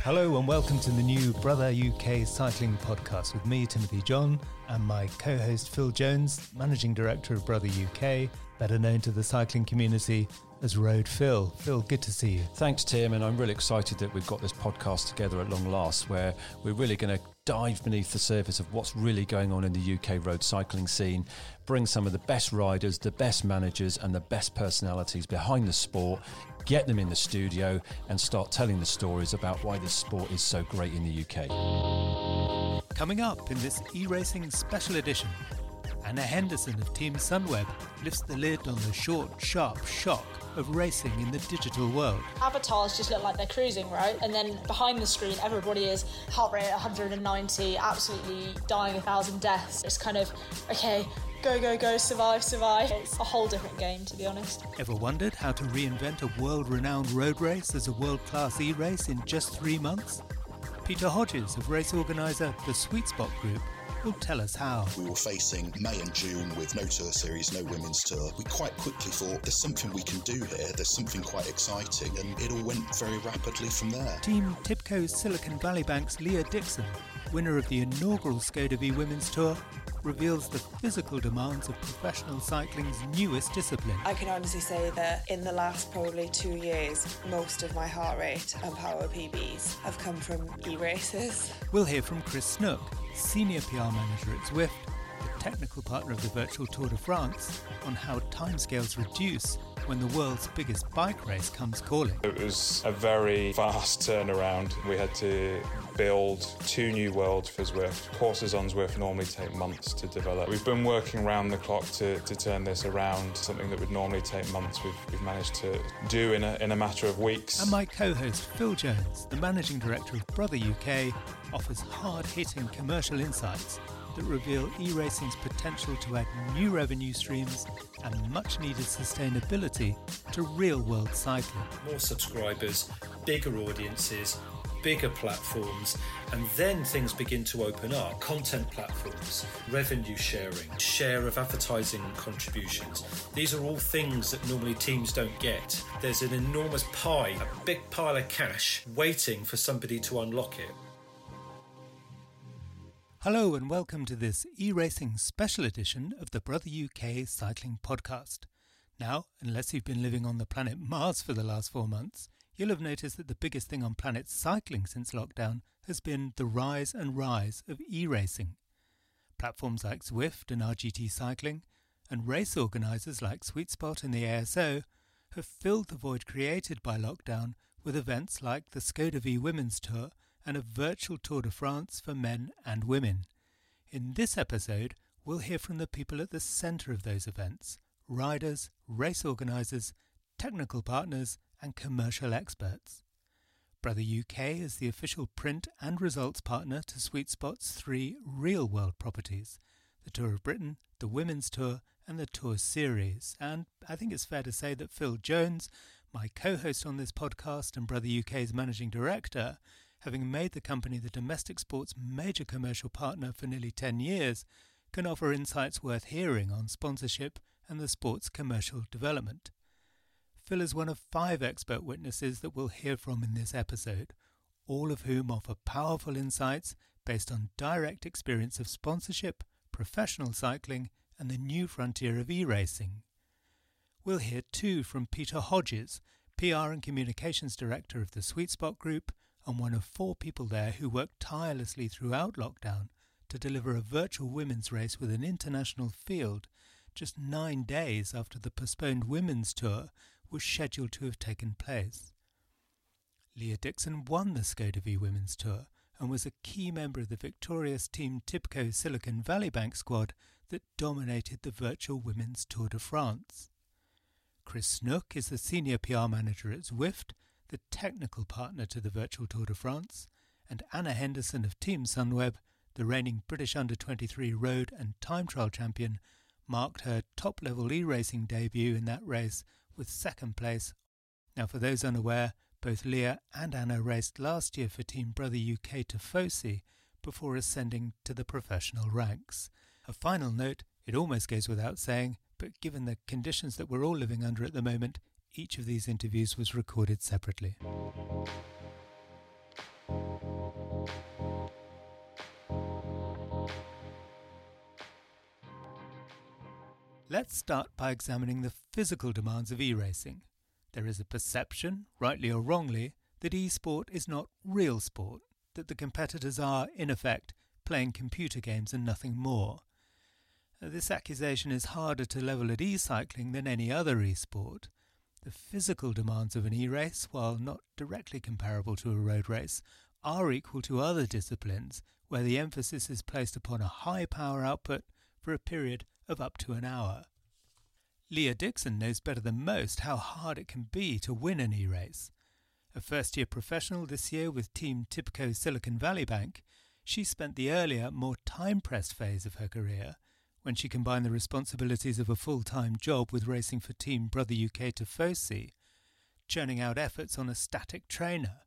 Hello and welcome to the new Brother UK Cycling Podcast with me, Timothy John, and my co-host Phil Jones, Managing Director of Brother UK, better known to the cycling community as Road Phil. Phil, good to see you. Thanks, Tim, and I'm really excited that we've got this podcast together at long last, where we're really going to dive beneath the surface of what's really going on in the UK road cycling scene, bring some of the best riders, the best managers and the best personalities behind the sport, get them in the studio and start telling the stories about why this sport is so great in the UK. Coming up in this e-racing special edition, Anna Henderson of Team Sunweb lifts the lid on the short, sharp shock of racing in the digital world. Avatars just look like they're cruising, right? And then behind the screen, everybody is heart rate at 190, absolutely dying 1,000 deaths. It's kind of, okay, go, survive. It's a whole different game, to be honest. Ever wondered how to reinvent a world-renowned road race as a world-class e-race in just 3 months? Peter Hodges of race organiser The Sweet Spot Group will tell us how. We were facing May and June with no tour series, no women's tour. We quite quickly thought there's something we can do here, there's something quite exciting, and it all went very rapidly from there. Team Tipco Silicon Valley Bank's Leah Dixon, winner of the inaugural Skoda V Women's Tour, reveals the physical demands of professional cycling's newest discipline. I can honestly say that in the last probably 2 years, most of my heart rate and power PBs have come from e-races. We'll hear from Chris Snook, Senior PR Manager at Zwift, the technical partner of the virtual Tour de France, on how timescales reduce when the world's biggest bike race comes calling. It was a very fast turnaround. We had to build 2 new worlds for Zwift. Courses on Zwift normally take months to develop. We've been working around the clock to turn this around. Something that would normally take months, we've managed to do in a matter of weeks. And my co-host Phil Jones, the Managing Director of Brother UK, offers hard-hitting commercial insights that reveal e-racing's potential to add new revenue streams and much-needed sustainability to real-world cycling. More subscribers, bigger audiences, bigger platforms, and then things begin to open up. Content platforms, revenue sharing, share of advertising contributions. These are all things that normally teams don't get. There's an enormous pie, a big pile of cash waiting for somebody to unlock it. Hello and welcome to this e-racing special edition of the Brother UK Cycling Podcast. Now, unless you've been living on the planet Mars for the last 4 months, you'll have noticed that the biggest thing on planet cycling since lockdown has been the rise of e-racing. Platforms like Zwift and RGT Cycling, and race organisers like Sweet Spot and the ASO, have filled the void created by lockdown with events like the Skoda V Women's Tour and a virtual Tour de France for men and women. In this episode, we'll hear from the people at the centre of those events: riders, race organisers, technical partners and commercial experts. Brother UK is the official print and results partner to Sweet Spot's 3 real-world properties: the Tour of Britain, the Women's Tour and the Tour Series. And I think it's fair to say that Phil Jones, my co-host on this podcast and Brother UK's Managing Director, having made the company the domestic sports major commercial partner for nearly 10 years, can offer insights worth hearing on sponsorship and the sport's commercial development. Phil is one of 5 expert witnesses that we'll hear from in this episode, all of whom offer powerful insights based on direct experience of sponsorship, professional cycling and the new frontier of e-racing. We'll hear too from Peter Hodges, PR and Communications Director of the Sweet Spot Group, and one of 4 people there who worked tirelessly throughout lockdown to deliver a virtual women's race with an international field just 9 days after the postponed women's tour was scheduled to have taken place. Leah Dixon won the Skoda V Women's Tour and was a key member of the victorious Team Tipco Silicon Valley Bank squad that dominated the virtual Women's Tour de France. Chris Snook is the Senior PR Manager at Zwift, the technical partner to the virtual Tour de France, and Anna Henderson of Team Sunweb, the reigning British Under-23 road and time trial champion, marked her top-level e-racing debut in that race with second place. Now, for those unaware, both Leah and Anna raced last year for Team Brother UK Tifosi before ascending to the professional ranks. A final note, it almost goes without saying, but given the conditions that we're all living under at the moment, each of these interviews was recorded separately. Let's start by examining the physical demands of e-racing. There is a perception, rightly or wrongly, that e-sport is not real sport, that the competitors are, in effect, playing computer games and nothing more. This accusation is harder to level at e-cycling than any other e-sport. The physical demands of an e-race, while not directly comparable to a road race, are equal to other disciplines where the emphasis is placed upon a high power output for a period of up to an hour. Leah Dixon knows better than most how hard it can be to win an e-race. A first-year professional this year with Team Tipico Silicon Valley Bank, she spent the earlier, more time-pressed phase of her career, when she combined the responsibilities of a full-time job with racing for Team Brother UK Tifosi, churning out efforts on a static trainer.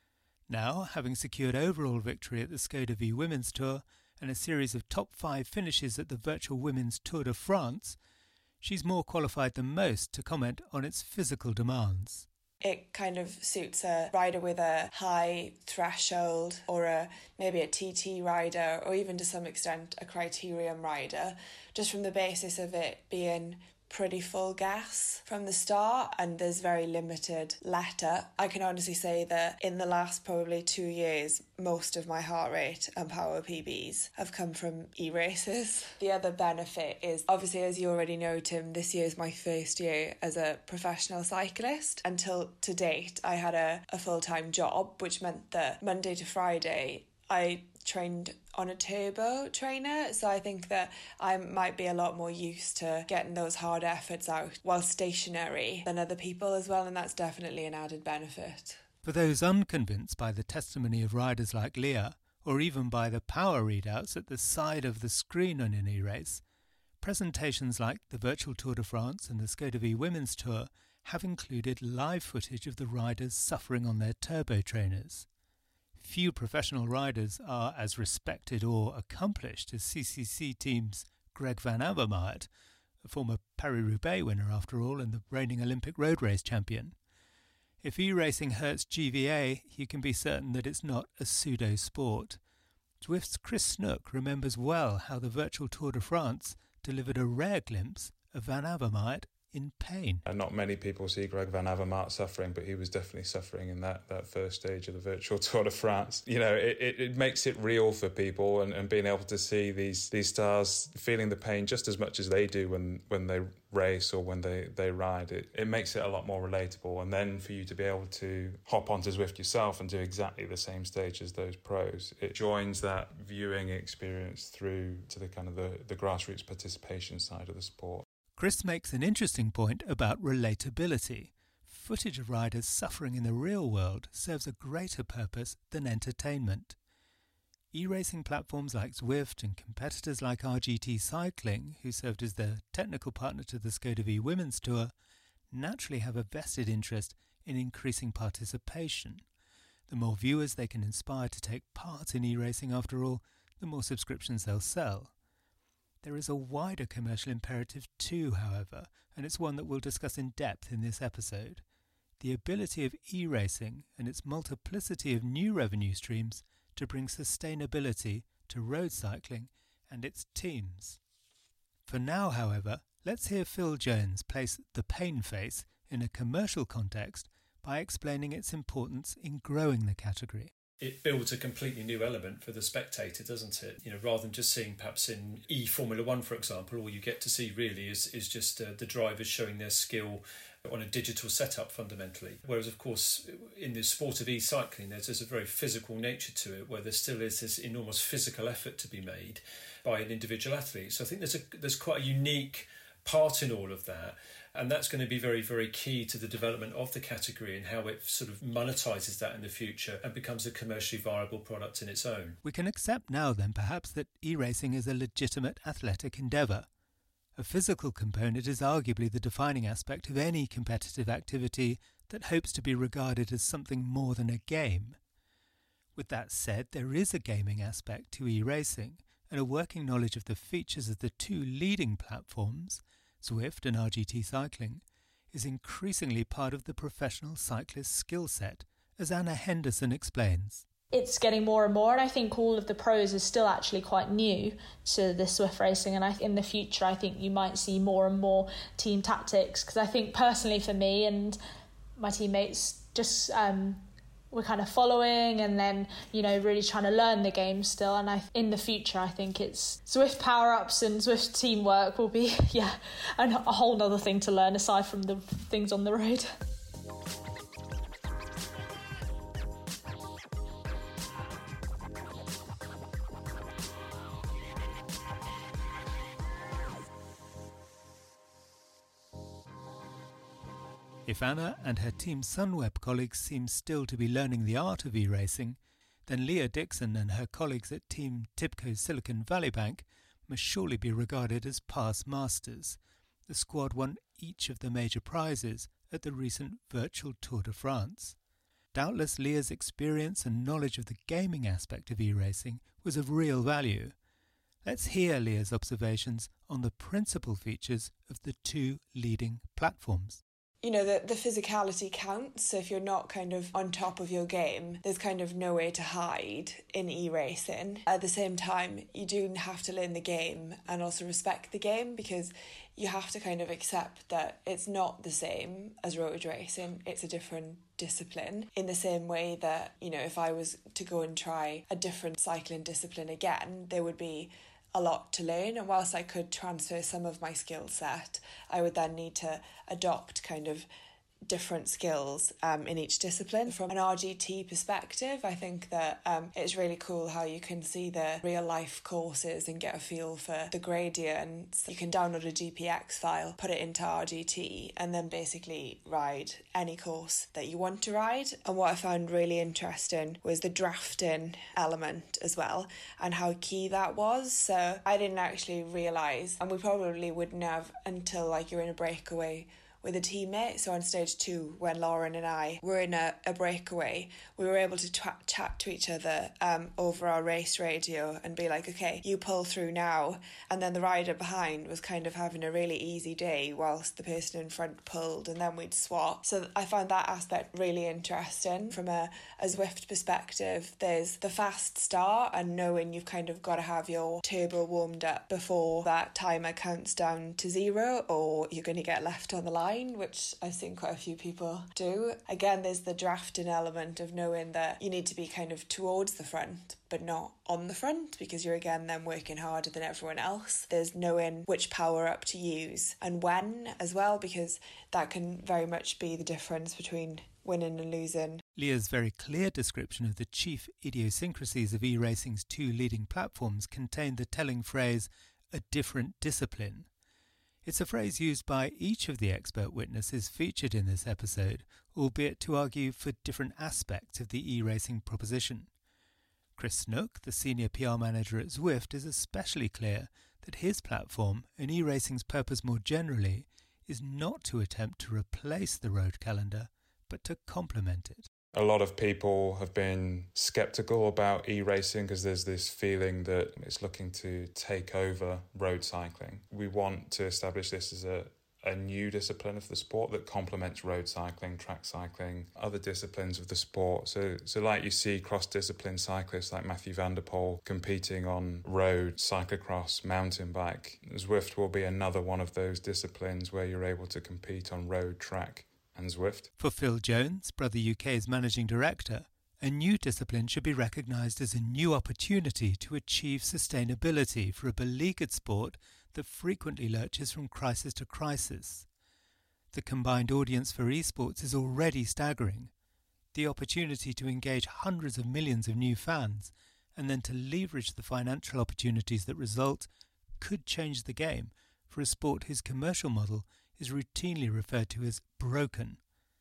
Now, having secured overall victory at the Skoda V Women's Tour and a series of top 5 finishes at the virtual Women's Tour de France, she's more qualified than most to comment on its physical demands. It kind of suits a rider with a high threshold, or maybe a TT rider, or even to some extent a criterium rider, just from the basis of it being pretty full gas from the start and there's very limited let-up. I can honestly say that in the last probably 2 years, most of my heart rate and power PBs have come from e-races. The other benefit is, obviously, as you already know, Tim, this year is my first year as a professional cyclist. Until to date, I had a full-time job, which meant that Monday to Friday I trained on a turbo trainer, so I think that I might be a lot more used to getting those hard efforts out while stationary than other people as well, and that's definitely an added benefit. For those unconvinced by the testimony of riders like Leah, or even by the power readouts at the side of the screen on an e-race, presentations like the Virtual Tour de France and the Skoda V Women's Tour have included live footage of the riders suffering on their turbo trainers. Few professional riders are as respected or accomplished as CCC Team's Greg Van Avermaet, a former Paris-Roubaix winner after all and the reigning Olympic road race champion. If e-racing hurts GVA, you can be certain that it's not a pseudo-sport. Zwift's Chris Snook remembers well how the Virtual Tour de France delivered a rare glimpse of Van Avermaet in pain. And not many people see Greg Van Avermaet suffering, but he was definitely suffering in that first stage of the Virtual Tour de France. You know, it makes it real for people, and being able to see these stars feeling the pain just as much as they do when they race or when they ride, it makes it a lot more relatable. And then for you to be able to hop onto Zwift yourself and do exactly the same stage as those pros, it joins that viewing experience through to the kind of the grassroots participation side of the sport. Chris makes an interesting point about relatability. Footage of riders suffering in the real world serves a greater purpose than entertainment. E-racing platforms like Zwift and competitors like RGT Cycling, who served as their technical partner to the Skoda V Women's Tour, naturally have a vested interest in increasing participation. The more viewers they can inspire to take part in e-racing, after all, the more subscriptions they'll sell. There is a wider commercial imperative too, however, and it's one that we'll discuss in depth in this episode. The ability of e-racing and its multiplicity of new revenue streams to bring sustainability to road cycling and its teams. For now, however, let's hear Phil Jones place the pain face in a commercial context by explaining its importance in growing the category. It builds a completely new element for the spectator, doesn't it? You know, rather than just seeing perhaps in Formula One, for example, all you get to see really is just the drivers showing their skill on a digital setup fundamentally. Whereas, of course, in the sport of e-cycling, there's a very physical nature to it, where there still is this enormous physical effort to be made by an individual athlete. So I think there's quite a unique part in all of that. And that's going to be very, very key to the development of the category and how it sort of monetises that in the future and becomes a commercially viable product in its own. We can accept now then perhaps that e-racing is a legitimate athletic endeavour. A physical component is arguably the defining aspect of any competitive activity that hopes to be regarded as something more than a game. With that said, there is a gaming aspect to e-racing, and a working knowledge of the features of the two leading platforms, Zwift and RGT Cycling, is increasingly part of the professional cyclist skill set, as Anna Henderson explains. It's getting more and more, and I think all of the pros is still actually quite new to the Zwift racing, and in the future I think you might see more and more team tactics, because I think personally for me and my teammates just we're kind of following and then, you know, really trying to learn the game still, and in the future I think it's Zwift power-ups and Zwift teamwork will be a whole other thing to learn aside from the things on the road. If Anna and her Team Sunweb colleagues seem still to be learning the art of e-racing, then Leah Dixon and her colleagues at Team Tipco Silicon Valley Bank must surely be regarded as past masters. The squad won each of the major prizes at the recent virtual Tour de France. Doubtless Leah's experience and knowledge of the gaming aspect of e-racing was of real value. Let's hear Leah's observations on the principal features of the two leading platforms. You know, the physicality counts, so if you're not kind of on top of your game, there's kind of no way to hide in e-racing. At the same time, you do have to learn the game and also respect the game, because you have to kind of accept that it's not the same as road racing, it's a different discipline. In the same way that, you know, if I was to go and try a different cycling discipline again, there would be a lot to learn, and whilst I could transfer some of my skill set, I would then need to adopt kind of different skills in each discipline. From an RGT perspective, I think that it's really cool how you can see the real life courses and get a feel for the gradients. You can download a GPX file, put it into RGT, and then basically ride any course that you want to ride. And what I found really interesting was the drafting element as well, and how key that was. So I didn't actually realise, and we probably wouldn't have until like you're in a breakaway with a teammate. So on stage 2, when Lauren and I were in a breakaway, we were able to chat to each other over our race radio and be like, okay, you pull through now. And then the rider behind was kind of having a really easy day whilst the person in front pulled, and then we'd swap. So I found that aspect really interesting. From a Zwift perspective, there's the fast start and knowing you've kind of got to have your turbo warmed up before that timer counts down to 0 or you're going to get left on the line, which I've seen quite a few people do. Again, there's the drafting element of knowing that you need to be kind of towards the front but not on the front, because you're again then working harder than everyone else. There's knowing which power up to use and when as well, because that can very much be the difference between winning and losing. Leah's very clear description of the chief idiosyncrasies of e-racing's two leading platforms contained the telling phrase, a different discipline. It's a phrase used by each of the expert witnesses featured in this episode, albeit to argue for different aspects of the e-racing proposition. Chris Snook, the senior PR manager at Zwift, is especially clear that his platform, and e-racing's purpose more generally, is not to attempt to replace the road calendar, but to complement it. A lot of people have been sceptical about e-racing because there's this feeling that it's looking to take over road cycling. We want to establish this as a new discipline of the sport that complements road cycling, track cycling, other disciplines of the sport. So like you see cross-discipline cyclists like Mathieu van der Poel competing on road, cyclocross, mountain bike. Zwift will be another one of those disciplines where you're able to compete on road, track and Zwift. For Phil Jones, Brother UK's managing director, a new discipline should be recognised as a new opportunity to achieve sustainability for a beleaguered sport that frequently lurches from crisis to crisis. The combined audience for esports is already staggering. The opportunity to engage hundreds of millions of new fans and then to leverage the financial opportunities that result could change the game for a sport whose commercial model is routinely referred to as broken.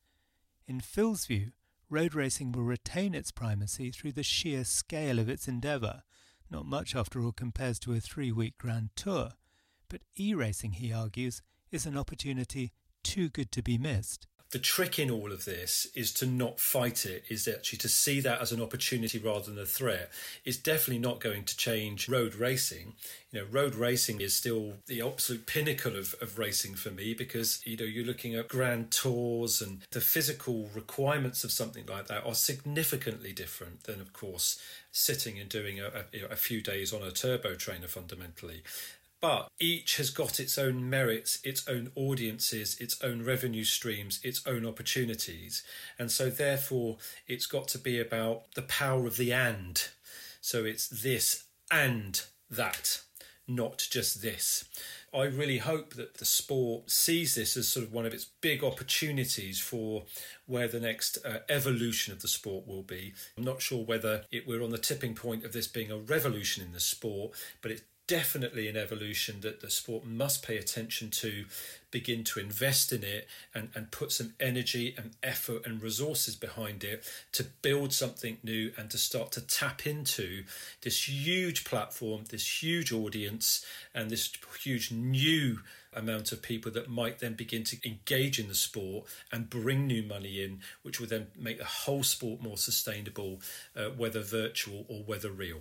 In Phil's view, road racing will retain its primacy through the sheer scale of its endeavour. Not much, after all, compares to a 3-week Grand Tour. But e-racing, he argues, is an opportunity too good to be missed. The trick in all of this is to not fight it, is actually to see that as an opportunity rather than a threat. It's definitely not going to change road racing. Road racing is still the absolute pinnacle of racing for me, because, you're looking at grand tours, and the physical requirements of something like that are significantly different than, of course, sitting and doing a few days on a turbo trainer fundamentally. But each has got its own merits, its own audiences, its own revenue streams, its own opportunities. And so therefore, it's got to be about the power of the and. So it's this and that, not just this. I really hope that the sport sees this as sort of one of its big opportunities for where the next evolution of the sport will be. I'm not sure whether we're on the tipping point of this being a revolution in the sport, but it's definitely an evolution that the sport must pay attention to, begin to invest in it, and put some energy and effort and resources behind it to build something new and to start to tap into this huge platform, this huge audience, and this huge new amount of people that might then begin to engage in the sport and bring new money in, which will then make the whole sport more sustainable, whether virtual or whether real.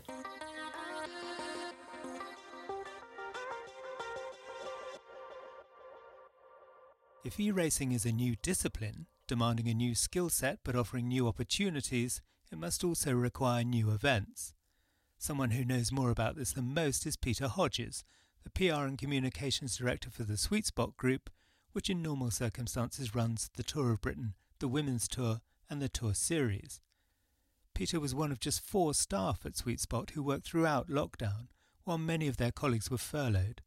If e-racing is a new discipline, demanding a new skill set but offering new opportunities, it must also require new events. Someone who knows more about this than most is Peter Hodges, the PR and Communications Director for the Sweet Spot Group, which in normal circumstances runs the Tour of Britain, the Women's Tour and the Tour Series. Peter was one of just 4 staff at Sweet Spot who worked throughout lockdown, while many of their colleagues were furloughed.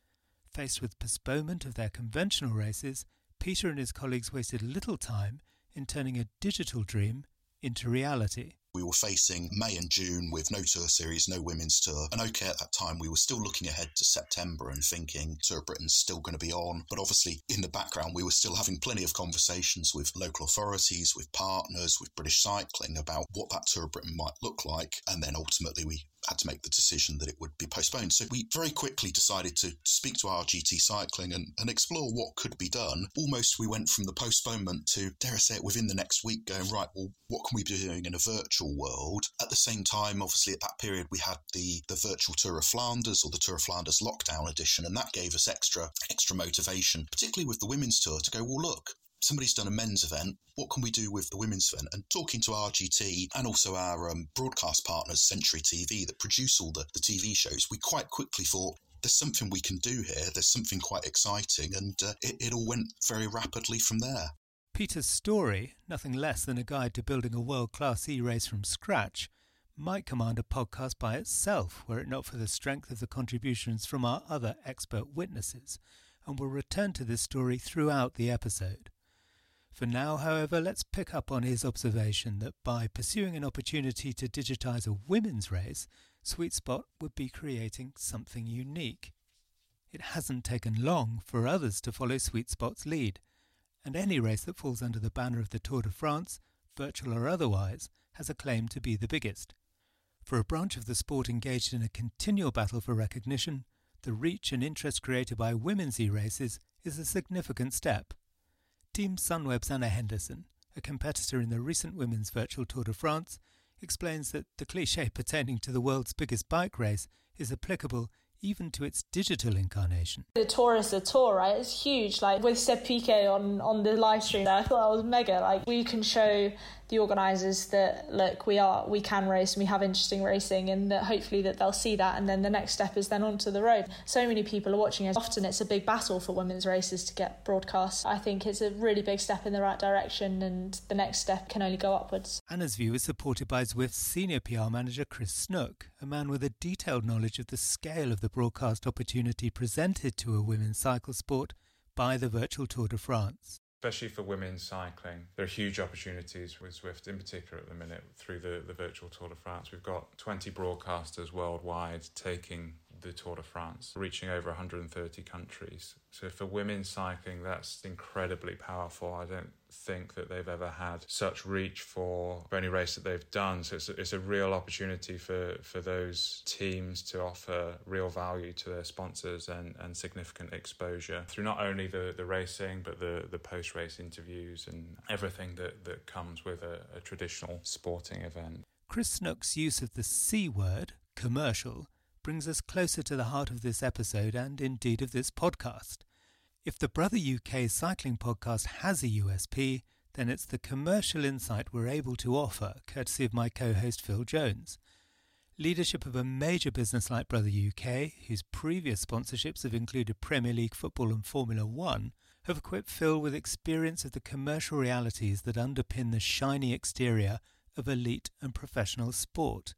Faced with postponement of their conventional races, Peter and his colleagues wasted little time in turning a digital dream into reality. We were facing May and June with no Tour Series, no Women's Tour. And okay, at that time, we were still looking ahead to September and thinking Tour of Britain's still going to be on. But obviously, in the background, we were still having plenty of conversations with local authorities, with partners, with British Cycling about what that Tour of Britain might look like. And then ultimately, we had to make the decision that it would be postponed. So we very quickly decided to speak to RGT Cycling and explore what could be done. Almost we went from the postponement to, dare I say it, within the next week going, right, well, what can we be doing in a virtual world? At the same time, obviously, at that period, we had the virtual Tour of Flanders, or the Tour of Flanders lockdown edition, and that gave us extra motivation, particularly with the Women's Tour, to go, well, look, somebody's done a men's event. What can we do with the women's event? And talking to RGT and also our broadcast partners, Century TV, that produce all the TV shows, we quite quickly thought, there's something we can do here. There's something quite exciting. And it all went very rapidly from there. Peter's story, nothing less than a guide to building a world-class e-race from scratch, might command a podcast by itself were it not for the strength of the contributions from our other expert witnesses, and we'll return to this story throughout the episode. For now, however, let's pick up on his observation that by pursuing an opportunity to digitise a women's race, Sweet Spot would be creating something unique. It hasn't taken long for others to follow Sweet Spot's lead, and any race that falls under the banner of the Tour de France, virtual or otherwise, has a claim to be the biggest. For a branch of the sport engaged in a continual battle for recognition, the reach and interest created by women's e-races is a significant step. Team Sunweb's Anna Henderson, a competitor in the recent Women's Virtual Tour de France, explains that the cliché pertaining to the world's biggest bike race is applicable even to its digital incarnation. The tour is the tour, right? It's huge. Like with Seb Piquet on the live stream there, I thought that was mega. Like we can show the organisers that, look, we can race and we have interesting racing, and that hopefully that they'll see that, and then the next step is then onto the road. So many people are watching us. Often it's a big battle for women's races to get broadcast. I think it's a really big step in the right direction, and the next step can only go upwards. Anna's view is supported by Zwift's senior PR manager Chris Snook, a man with a detailed knowledge of the scale of the broadcast opportunity presented to a women's cycle sport by the virtual Tour de France. Especially for women's cycling, there are huge opportunities with Zwift in particular at the minute through the virtual Tour de France. We've got 20 broadcasters worldwide taking the Tour de France, reaching over 130 countries. So for women's cycling, that's incredibly powerful. I don't think that they've ever had such reach for any race that they've done. So it's a real opportunity for those teams to offer real value to their sponsors and significant exposure through not only the racing, but the post-race interviews and everything that comes with a traditional sporting event. Chris Snook's use of the C word, commercial, brings us closer to the heart of this episode and indeed of this podcast. If the Brother UK Cycling Podcast has a USP, then it's the commercial insight we're able to offer, courtesy of my co-host Phil Jones. Leadership of a major business like Brother UK, whose previous sponsorships have included Premier League football and Formula One, have equipped Phil with experience of the commercial realities that underpin the shiny exterior of elite and professional sport.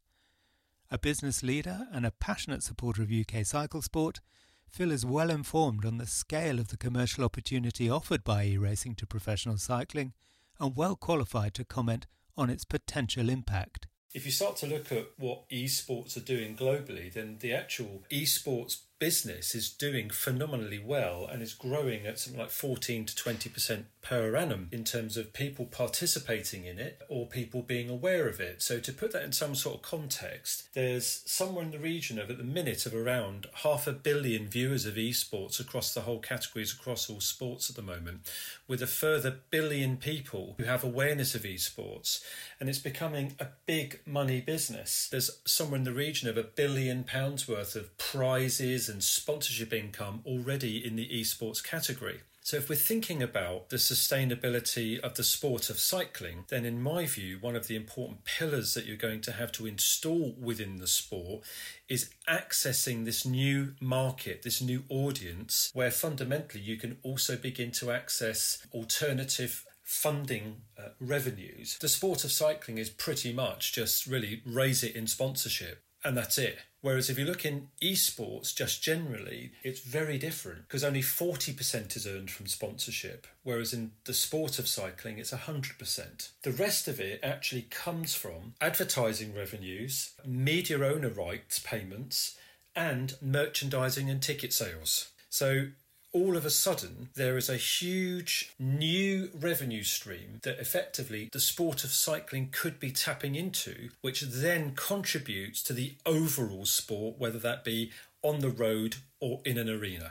A business leader and a passionate supporter of UK cycle sport, Phil is well informed on the scale of the commercial opportunity offered by e-racing to professional cycling and well qualified to comment on its potential impact. If you start to look at what esports are doing globally, then the actual esports business is doing phenomenally well and is growing at something like 14 to 20% per annum in terms of people participating in it or people being aware of it. So to put that in some sort of context, there's somewhere in the region of, at the minute, of around 500 million viewers of esports across the whole categories, across all sports at the moment, with a further billion people who have awareness of esports, and it's becoming a big money business. There's somewhere in the region of £1 billion worth of prizes and sponsorship income already in the esports category. So if we're thinking about the sustainability of the sport of cycling, then in my view, one of the important pillars that you're going to have to install within the sport is accessing this new market, this new audience, where fundamentally you can also begin to access alternative funding revenues. The sport of cycling is pretty much just really raise it in sponsorship, and that's it. Whereas if you look in esports, just generally, it's very different because only 40% is earned from sponsorship, whereas in the sport of cycling, it's 100%. The rest of it actually comes from advertising revenues, media owner rights payments, and merchandising and ticket sales. So all of a sudden, there is a huge new revenue stream that effectively the sport of cycling could be tapping into, which then contributes to the overall sport, whether that be on the road or in an arena.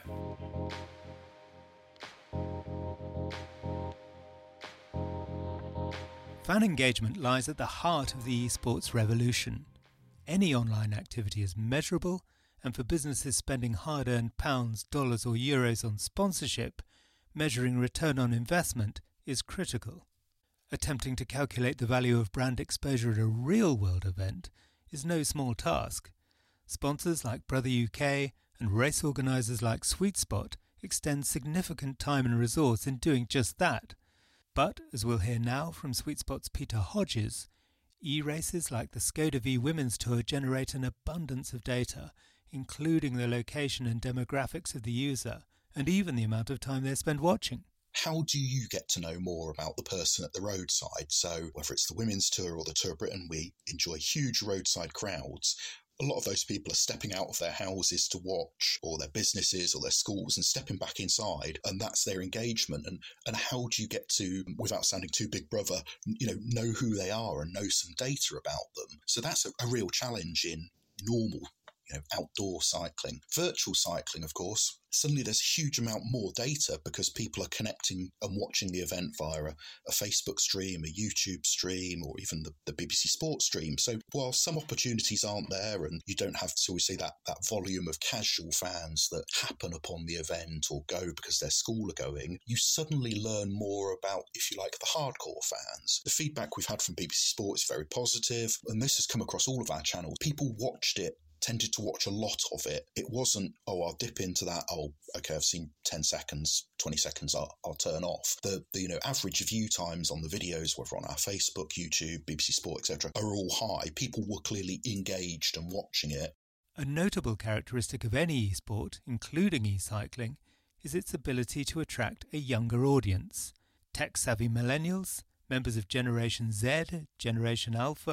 Fan engagement lies at the heart of the esports revolution. Any online activity is measurable, and for businesses spending hard-earned pounds, dollars or euros on sponsorship, measuring return on investment is critical. Attempting to calculate the value of brand exposure at a real-world event is no small task. Sponsors like Brother UK and race organisers like Sweet Spot extend significant time and resource in doing just that. But, as we'll hear now from Sweet Spot's Peter Hodges, e-races like the Skoda V Women's Tour generate an abundance of data, including the location and demographics of the user, and even the amount of time they spend watching. How do you get to know more about the person at the roadside? So whether it's the Women's Tour or the Tour of Britain, we enjoy huge roadside crowds. A lot of those people are stepping out of their houses to watch, or their businesses or their schools, and stepping back inside, and that's their engagement. And how do you get to, without sounding too big brother, know who they are and know some data about them? So that's a real challenge in normal outdoor cycling. Virtual cycling, of course, suddenly there's a huge amount more data because people are connecting and watching the event via a Facebook stream, a YouTube stream, or even the BBC Sports stream. So while some opportunities aren't there and you don't have to, we say, that volume of casual fans that happen upon the event or go because their school are going, you suddenly learn more about, if you like, the hardcore fans. The feedback we've had from BBC Sport is very positive, and this has come across all of our channels. People watched it, tended to watch a lot of it. It wasn't, I'll dip into that, okay, I've seen 10 seconds, 20 seconds, I'll turn off. The average view times on the videos, whether on our Facebook, YouTube, BBC Sport, etc., are all high. People were clearly engaged and watching it. A notable characteristic of any e-sport, including e-cycling, is its ability to attract a younger audience. Tech-savvy millennials, members of Generation Z, Generation Alpha, or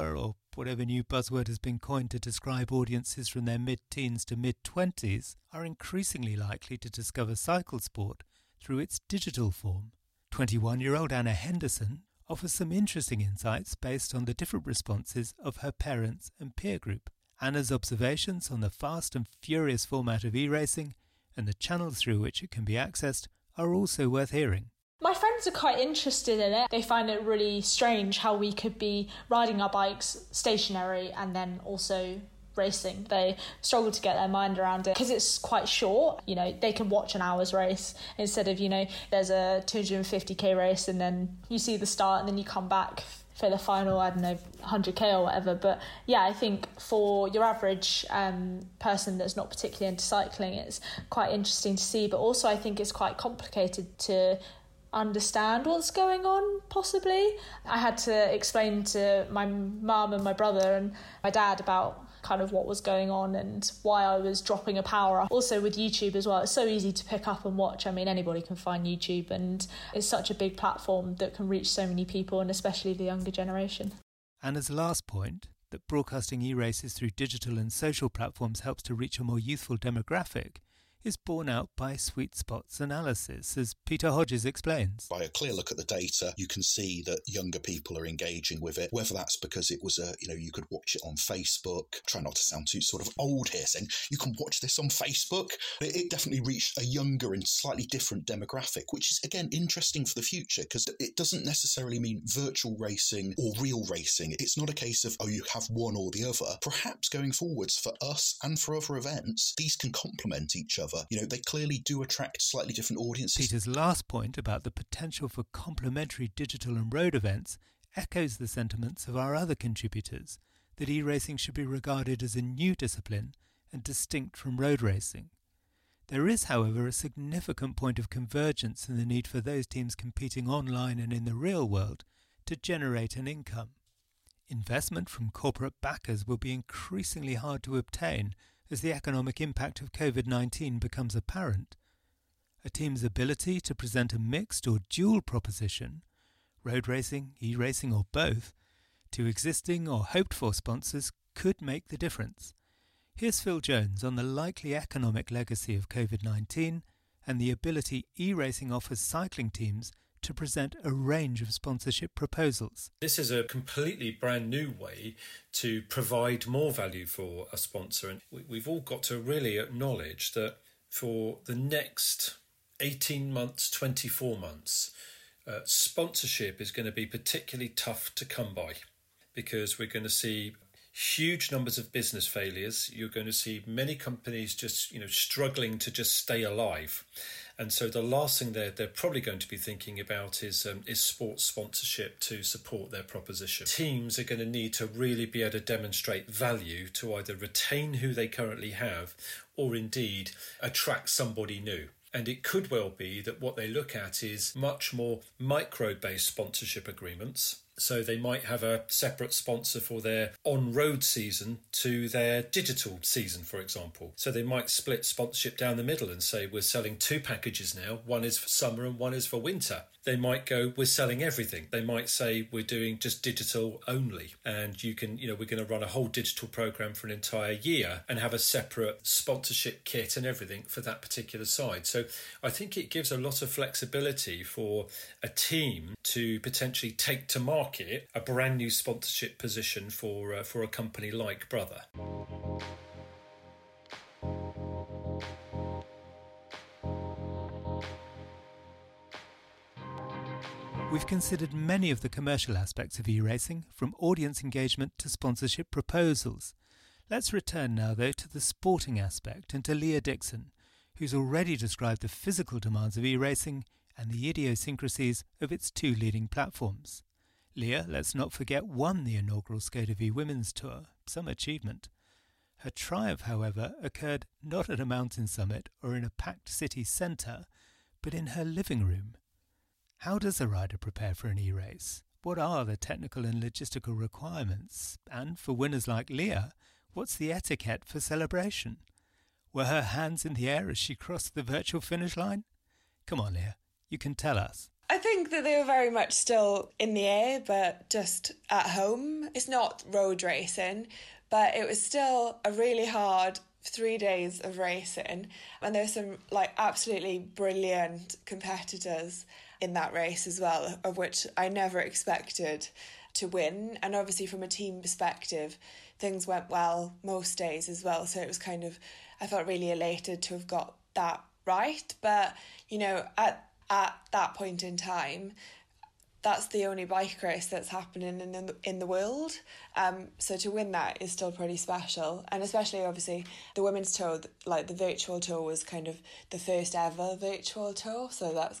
whatever new buzzword has been coined to describe audiences from their mid-teens to mid-20s, are increasingly likely to discover cycle sport through its digital form. 21-year-old Anna Henderson offers some interesting insights based on the different responses of her parents and peer group. Anna's observations on the fast and furious format of e-racing and the channels through which it can be accessed are also worth hearing. My friends are quite interested in it. They find it really strange how we could be riding our bikes stationary and then also racing. They struggle to get their mind around it because it's quite short. You know, they can watch an hour's race instead of, there's a 250k race and then you see the start and then you come back for the final, 100k or whatever. But yeah, I think for your average person that's not particularly into cycling, it's quite interesting to see. But also I think it's quite complicated to understand what's going on, possibly. I had to explain to my mum and my brother and my dad about kind of what was going on and why I was dropping a power up. Also with YouTube as well, it's so easy to pick up and watch. I mean, anybody can find YouTube and it's such a big platform that can reach so many people and especially the younger generation. Anna's last point, that broadcasting e-races through digital and social platforms helps to reach a more youthful demographic, is borne out by Sweet Spot's analysis, as Peter Hodges explains. By a clear look at the data, you can see that younger people are engaging with it, whether that's because it was you could watch it on Facebook. Try not to sound too sort of old here, saying you can watch this on Facebook. It definitely reached a younger and slightly different demographic, which is, again, interesting for the future because it doesn't necessarily mean virtual racing or real racing. It's not a case of, you have one or the other. Perhaps going forwards for us and for other events, these can complement each other. They clearly do attract slightly different audiences. Peter's last point about the potential for complementary digital and road events echoes the sentiments of our other contributors, that e-racing should be regarded as a new discipline and distinct from road racing. There is, however, a significant point of convergence in the need for those teams competing online and in the real world to generate an income. Investment from corporate backers will be increasingly hard to obtain as the economic impact of COVID-19 becomes apparent. A team's ability to present a mixed or dual proposition, road racing, e-racing or both, to existing or hoped-for sponsors could make the difference. Here's Phil Jones on the likely economic legacy of COVID-19 and the ability e-racing offers cycling teams to present a range of sponsorship proposals. This is a completely brand new way to provide more value for a sponsor. And we've all got to really acknowledge that for the next 18 months, 24 months, sponsorship is going to be particularly tough to come by because we're going to see huge numbers of business failures. You're going to see many companies just, struggling to just stay alive. And so the last thing they're probably going to be thinking about is sports sponsorship to support their proposition. Teams are going to need to really be able to demonstrate value to either retain who they currently have or indeed attract somebody new. And it could well be that what they look at is much more micro-based sponsorship agreements. So they might have a separate sponsor for their on-road season to their digital season, for example. So they might split sponsorship down the middle and say, we're selling two packages now. One is for summer and one is for winter. They might go, we're selling everything. They might say, we're doing just digital only. And we're going to run a whole digital program for an entire year and have a separate sponsorship kit and everything for that particular side. So I think it gives a lot of flexibility for a team to potentially take to market a brand new sponsorship position for a company like Brother. We've considered many of the commercial aspects of e-racing, from audience engagement to sponsorship proposals. Let's return now, though, to the sporting aspect and to Leah Dixon, who's already described the physical demands of e-racing and the idiosyncrasies of its two leading platforms. Leah, let's not forget, won the inaugural Skoda V Women's Tour, some achievement. Her triumph, however, occurred not at a mountain summit or in a packed city centre, but in her living room. How does a rider prepare for an e-race? What are the technical and logistical requirements? And for winners like Leah, what's the etiquette for celebration? Were her hands in the air as she crossed the virtual finish line? Come on, Leah, you can tell us. I think that they were very much still in the air, but just at home. It's not road racing, but it was still a really hard 3 days of racing. And there's some absolutely brilliant competitors in that race as well, of which I never expected to win. And obviously from a team perspective, things went well most days as well. So it was I felt really elated to have got that right. But, at that point in time, that's the only bike race that's happening in the world. So to win that is still pretty special. And especially, obviously, the women's tour, the virtual tour was the first ever virtual tour. So that's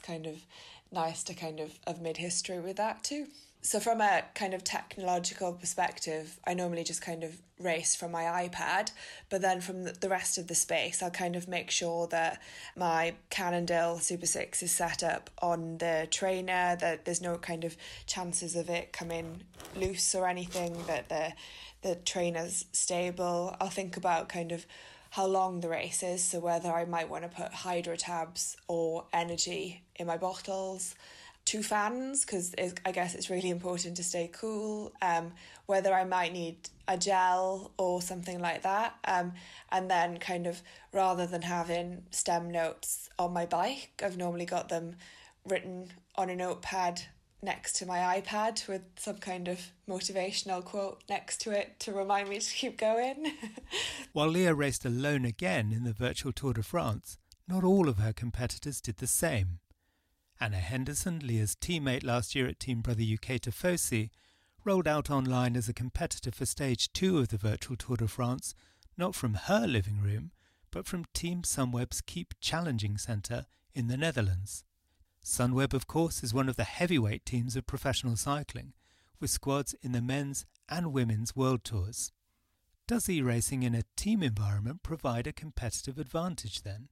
nice to have made history with that too. So from a technological perspective, I normally just race from my iPad, but then from the rest of the space, I'll make sure that my Cannondale Super 6 is set up on the trainer, that there's no chances of it coming loose or anything, that the trainer's stable. I'll think about how long the race is, so whether I might want to put hydro tabs or energy in my bottles. 2 fans, because I guess it's really important to stay cool, whether I might need a gel or something like that, and then rather than having stem notes on my bike, I've normally got them written on a notepad next to my iPad with some motivational quote next to it to remind me to keep going. While Leah raced alone again in the virtual Tour de France, not all of her competitors did the same. Anna Henderson, Leah's teammate last year at Team Brother UK Tifosi, rolled out online as a competitor for Stage 2 of the virtual Tour de France, not from her living room, but from Team Sunweb's Keep Challenging Centre in the Netherlands. Sunweb, of course, is one of the heavyweight teams of professional cycling, with squads in the men's and women's world tours. Does e-racing in a team environment provide a competitive advantage then?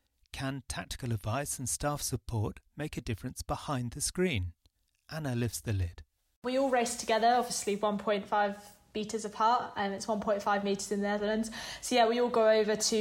Can tactical advice and staff support make a difference behind the screen? Anna lifts the lid. We all race together, obviously 1.5 metres apart, and it's 1.5 metres in the Netherlands. So yeah, we all go over to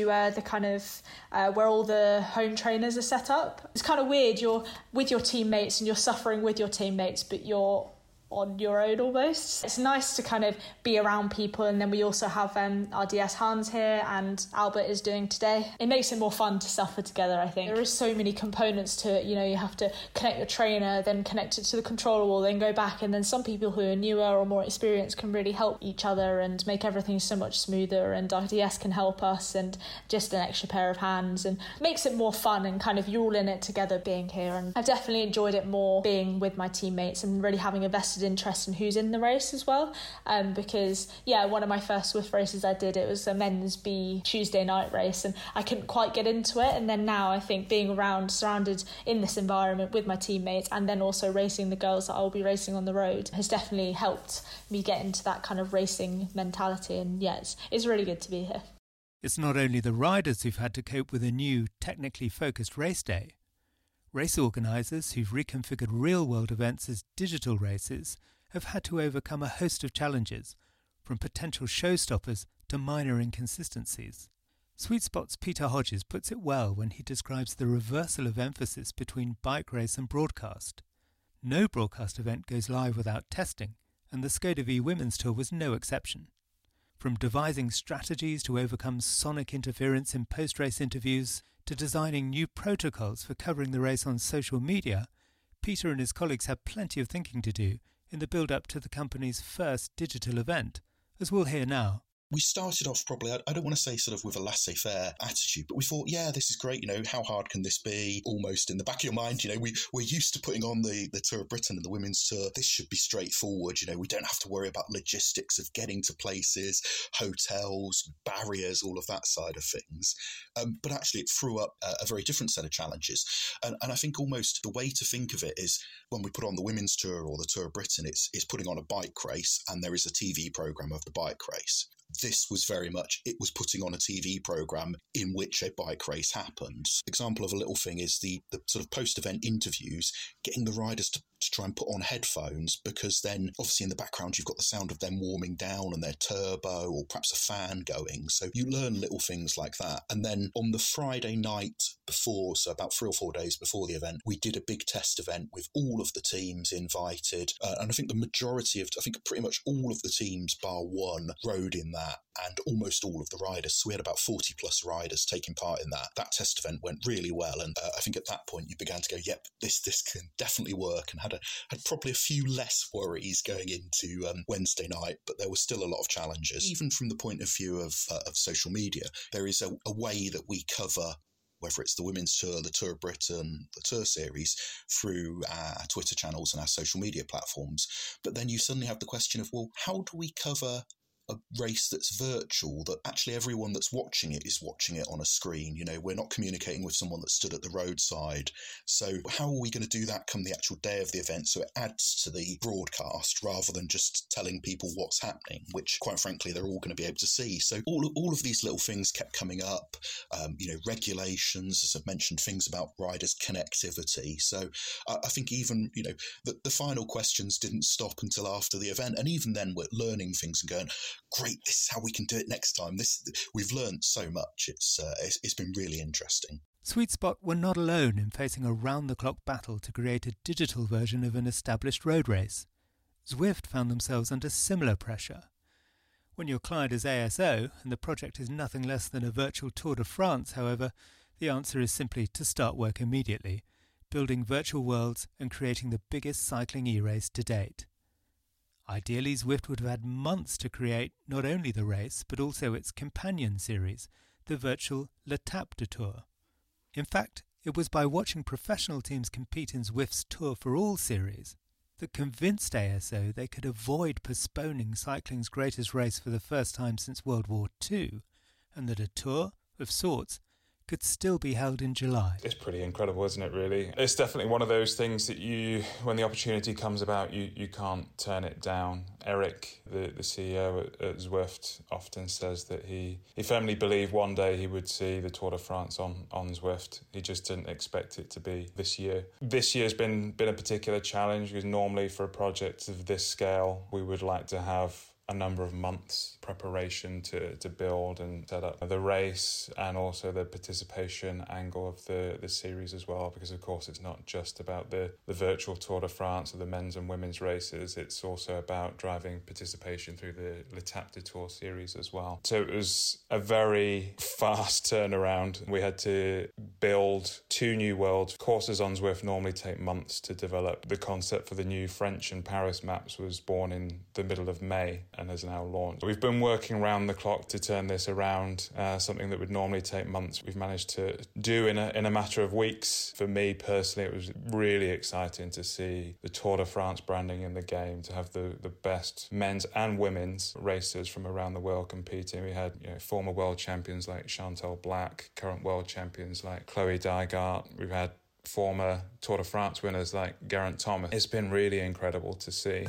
where all the home trainers are set up. It's weird, you're with your teammates and you're suffering with your teammates, but you're on your own almost. It's nice to be around people, and then we also have our DS Hans here, and Albert is doing today. It makes it more fun to suffer together, I think. There is so many components to it, you have to connect your trainer, then connect it to the controller wall, then go back, and then some people who are newer or more experienced can really help each other and make everything so much smoother, and RDS can help us, and just an extra pair of hands, and makes it more fun, and you're all in it together being here. And I've definitely enjoyed it more being with my teammates and really having a vested interest in who's in the race as well, because one of my first Swift races I did, it was a men's B Tuesday night race, and I couldn't quite get into it, and then now I think being surrounded in this environment with my teammates, and then also racing the girls that I'll be racing on the road, has definitely helped me get into that racing mentality, and it's really good to be here. It's not only the riders who've had to cope with a new, technically focused race day. Race organisers who've reconfigured real-world events as digital races have had to overcome a host of challenges, from potential showstoppers to minor inconsistencies. Sweet Spot's Peter Hodges puts it well when he describes the reversal of emphasis between bike race and broadcast. No broadcast event goes live without testing, and the Skoda V Women's Tour was no exception. From devising strategies to overcome sonic interference in post-race interviews to designing new protocols for covering the race on social media, Peter and his colleagues had plenty of thinking to do in the build-up to the company's first digital event, as we'll hear now. We started off probably, I don't want to say sort of with a laissez-faire attitude, but we thought, this is great, how hard can this be? Almost in the back of your mind, we're used to putting on the Tour of Britain and the Women's Tour. This should be straightforward, we don't have to worry about logistics of getting to places, hotels, barriers, all of that side of things. But actually it threw up a very different set of challenges. And I think almost the way to think of it is when we put on the Women's Tour or the Tour of Britain, it's putting on a bike race and there is a TV programme of the bike race. This was very much, it was putting on a TV programme in which a bike race happened. Example of a little thing is the sort of post-event interviews, getting the riders to to try and put on headphones, because then obviously in the background you've got the sound of them warming down and their turbo or perhaps a fan going. So you learn little things like that. And then on the Friday night before, so about 3 or 4 days before the event, we did a big test event with all of the teams invited. And I think the majority of, I think pretty much all of the teams bar one rode in that, and almost all of the riders. So we had about 40 plus riders taking part in that. That test event went really well. And I think at that point you began to go, yep, this can definitely work, and had probably a few less worries going into Wednesday night, but there was still a lot of challenges. Even from the point of view of social media, there is a way that we cover, whether it's the Women's Tour, the Tour of Britain, the Tour Series, through our Twitter channels and our social media platforms. But then you suddenly have the question of, well, how do we cover a race that's virtual, that actually everyone that's watching it is watching it on a screen? You know, we're not communicating with someone that stood at the roadside. So how are we going to do that come the actual day of the event, so it adds to the broadcast rather than just telling people what's happening, which quite frankly they're all going to be able to see? So all of these little things kept coming up, regulations, as I've mentioned, things about riders' connectivity. So I think even, the final questions didn't stop until after the event, and even then we're learning things and going, great, this is how we can do it next time. We've learned so much. It's been really interesting. Sweet Spot were not alone in facing a round-the-clock battle to create a digital version of an established road race. Zwift found themselves under similar pressure. When your client is ASO and the project is nothing less than a virtual Tour de France, however, the answer is simply to start work immediately, building virtual worlds and creating the biggest cycling e-race to date. Ideally, Zwift would have had months to create not only the race, but also its companion series, the virtual L'Étape du Tour. In fact, it was by watching professional teams compete in Zwift's Tour for All series that convinced ASO they could avoid postponing cycling's greatest race for the first time since World War II, and that a tour, of sorts, could still be held in July. It's pretty incredible, isn't it, really? It's definitely one of those things that when the opportunity comes about, you can't turn it down. Eric, the CEO at Zwift, often says that he firmly believed one day he would see the Tour de France on Zwift. He just didn't expect it to be this year. This year's been a particular challenge, because normally for a project of this scale, we would like to have a number of months preparation to build and set up the race, and also the participation angle of the series as well, because of course it's not just about the virtual Tour de France or the men's and women's races, it's also about driving participation through the L'Étape du Tour series as well. So it was a very fast turnaround. We had to build 2 new worlds. Courses on Zwift normally take months to develop. The concept for the new French and Paris maps was born in the middle of May and has now launched. We've been working around the clock to turn this around, something that would normally take months. We've managed to do in a matter of weeks. For me personally, it was really exciting to see the Tour de France branding in the game, to have the best men's and women's racers from around the world competing. We had former world champions like Chantal Black, current world champions like Chloe Dygert. We've had former Tour de France winners like Geraint Thomas. It's been really incredible to see.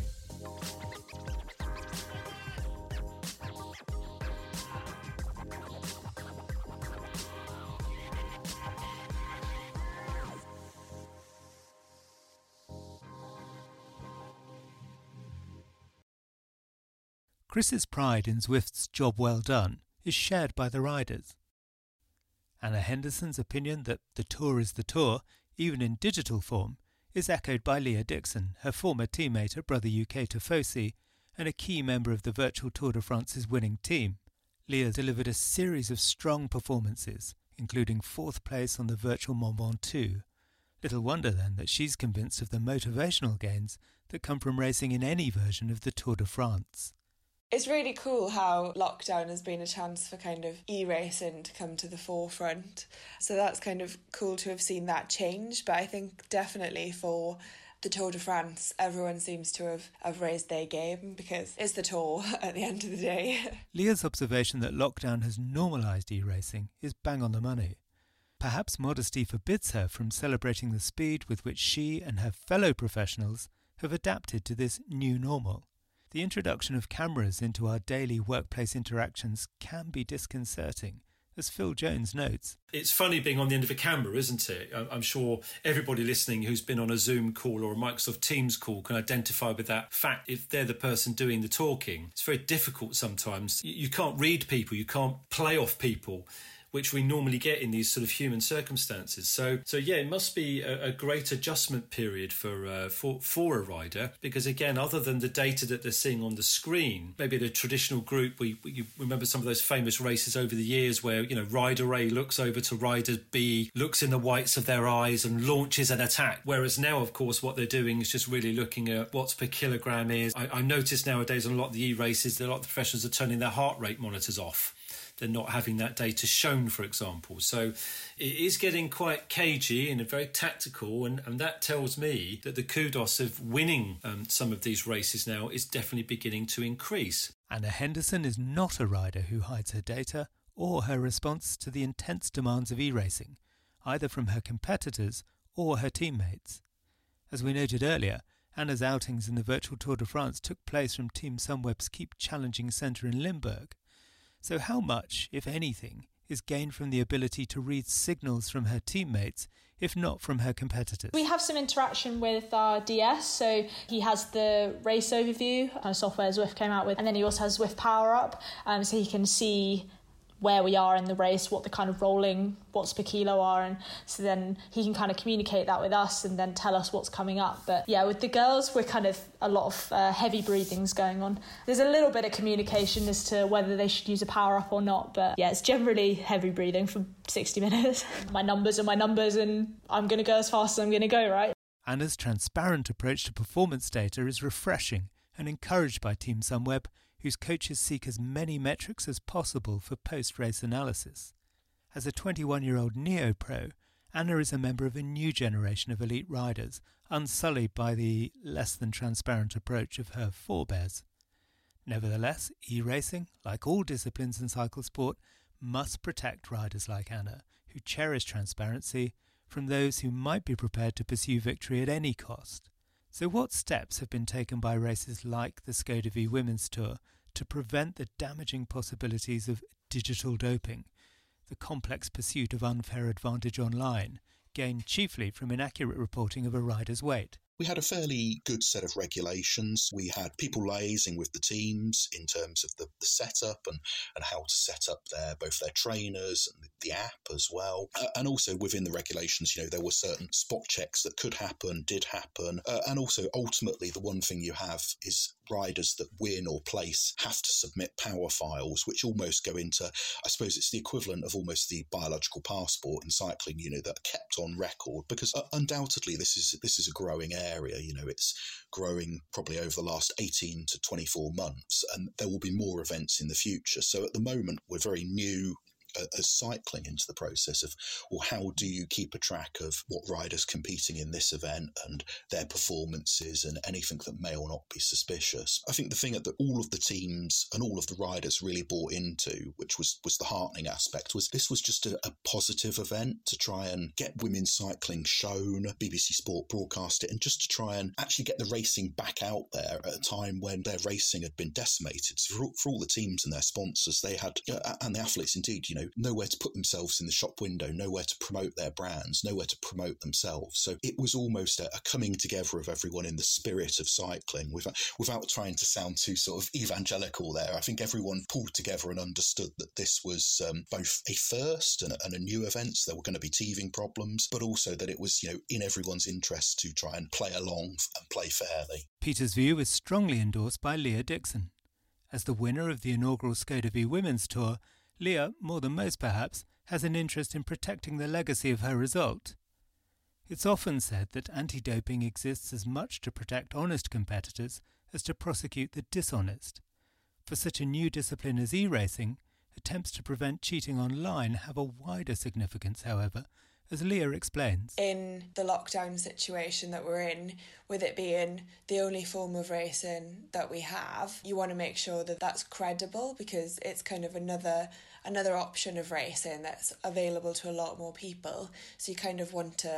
Chris's pride in Zwift's job well done is shared by the riders. Anna Henderson's opinion that the Tour is the Tour, even in digital form, is echoed by Leah Dixon, her former teammate at Brother UK Tifosi and a key member of the virtual Tour de France's winning team. Leah delivered a series of strong performances, including 4th place on the virtual Mont Ventoux. Little wonder then that she's convinced of the motivational gains that come from racing in any version of the Tour de France. It's really cool how lockdown has been a chance for kind of e-racing to come to the forefront. So that's kind of cool to have seen that change. But I think definitely for the Tour de France, everyone seems to have raised their game, because it's the Tour at the end of the day. Leah's observation that lockdown has normalised e-racing is bang on the money. Perhaps modesty forbids her from celebrating the speed with which she and her fellow professionals have adapted to this new normal. The introduction of cameras into our daily workplace interactions can be disconcerting, As Phil Jones notes. It's funny being on the end of a camera, isn't it? I'm sure everybody listening who's been on a Zoom call or a Microsoft Teams call can identify with that fact. If they're the person doing the talking, it's very difficult sometimes. You can't read people, you can't play off people, which we normally get in these sort of human circumstances. So yeah, it must be a great adjustment period for a rider, because again, other than the data that they're seeing on the screen, maybe the traditional group, you remember some of those famous races over the years where, you know, rider A looks over to rider B, looks in the whites of their eyes and launches an attack. Whereas now, of course, what they're doing is just really looking at what per kilogram is. I notice nowadays on a lot of the e-races that a lot of the professionals are turning their heart rate monitors off. They're not having that data shown, for example. So it is getting quite cagey and very tactical, and that tells me that the kudos of winning some of these races now is definitely beginning to increase. Anna Henderson is not a rider who hides her data or her response to the intense demands of e-racing, either from her competitors or her teammates. As we noted earlier, Anna's outings in the virtual Tour de France took place from Team Sunweb's Keep Challenging Centre in Limburg. So how much, if anything, is gained from the ability to read signals from her teammates, if not from her competitors? We have some interaction with our DS, so he has the race overview, kind of software Zwift came out with, and then he also has Zwift Power Up, so he can see where we are in the race, what the kind of rolling watts per kilo are, and so then he can kind of communicate that with us and then tell us what's coming up. But yeah, with the girls, we're kind of a lot of heavy breathings going on. There's a little bit of communication as to whether they should use a power up or not, but yeah, it's generally heavy breathing for 60 minutes. My numbers are my numbers, and I'm going to go as fast as I'm going to go, right? Anna's transparent approach to performance data is refreshing and encouraged by Team Sunweb, whose coaches seek as many metrics as possible for post-race analysis. As a 21-year-old neo-pro, Anna is a member of a new generation of elite riders, unsullied by the less-than-transparent approach of her forebears. Nevertheless, e-racing, like all disciplines in cycle sport, must protect riders like Anna, who cherish transparency, from those who might be prepared to pursue victory at any cost. So what steps have been taken by races like the Skoda V Women's Tour to prevent the damaging possibilities of digital doping, the complex pursuit of unfair advantage online, gained chiefly from inaccurate reporting of a rider's weight? We had a fairly good set of regulations. We had people liaising with the teams in terms of the setup and how to set up both their trainers and the app as well. And also within the regulations, you know, there were certain spot checks that could happen, did happen. And also ultimately the one thing you have is riders that win or place have to submit power files, which almost go into, I suppose it's the equivalent of almost the biological passport in cycling, you know, that are kept on record, because undoubtedly this is a growing area. You know, it's growing probably over the last 18 to 24 months, and there will be more events in the future. So at the moment, we're very new as cycling into the process of, well, how do you keep a track of what riders competing in this event and their performances and anything that may or not be suspicious? I think the thing that all of the teams and all of the riders really bought into, which was the heartening aspect, was this was just a positive event to try and get women's cycling shown, BBC Sport broadcast it, and just to try and actually get the racing back out there at a time when their racing had been decimated. So for all the teams and their sponsors, they had, and the athletes indeed, you know, nowhere to put themselves in the shop window, nowhere to promote their brands, nowhere to promote themselves. So it was almost a coming together of everyone in the spirit of cycling, without trying to sound too sort of evangelical there. I think everyone pulled together and understood that this was both a first and a new event, so there were going to be teething problems, but also that it was, you know, in everyone's interest to try and play along and play fairly. Peter's view is strongly endorsed by Leah Dixon. As the winner of the inaugural Skoda V Women's Tour, Leah, more than most perhaps, has an interest in protecting the legacy of her result. It's often said that anti-doping exists as much to protect honest competitors as to prosecute the dishonest. For such a new discipline as e-racing, attempts to prevent cheating online have a wider significance, however, as Leah explains. In the lockdown situation that we're in, with it being the only form of racing that we have, you want to make sure that that's credible, because it's kind of another option of racing that's available to a lot more people. So you kind of want to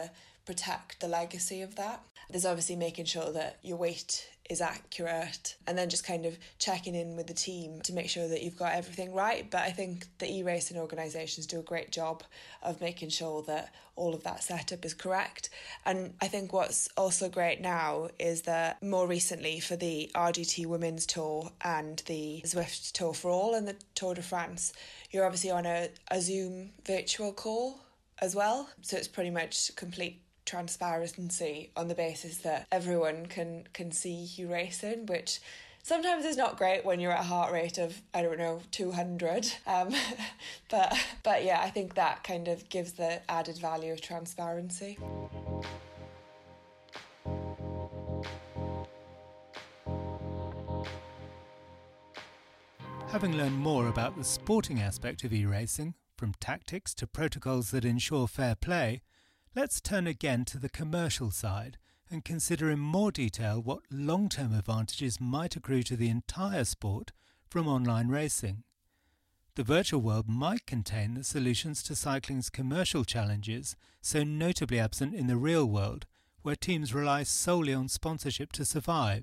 protect the legacy of that. There's obviously making sure that your weight is accurate and then just kind of checking in with the team to make sure that you've got everything right. But I think the e-racing organisations do a great job of making sure that all of that setup is correct. And I think what's also great now is that more recently for the RDT Women's Tour and the Zwift Tour for All and the Tour de France, you're obviously on a Zoom virtual call as well. So it's pretty much complete transparency on the basis that everyone can see you racing, which sometimes is not great when you're at a heart rate of, 200. But yeah, I think that kind of gives the added value of transparency. Having learned more about the sporting aspect of e-racing, from tactics to protocols that ensure fair play, let's turn again to the commercial side and consider in more detail what long-term advantages might accrue to the entire sport from online racing. The virtual world might contain the solutions to cycling's commercial challenges, so notably absent in the real world, where teams rely solely on sponsorship to survive.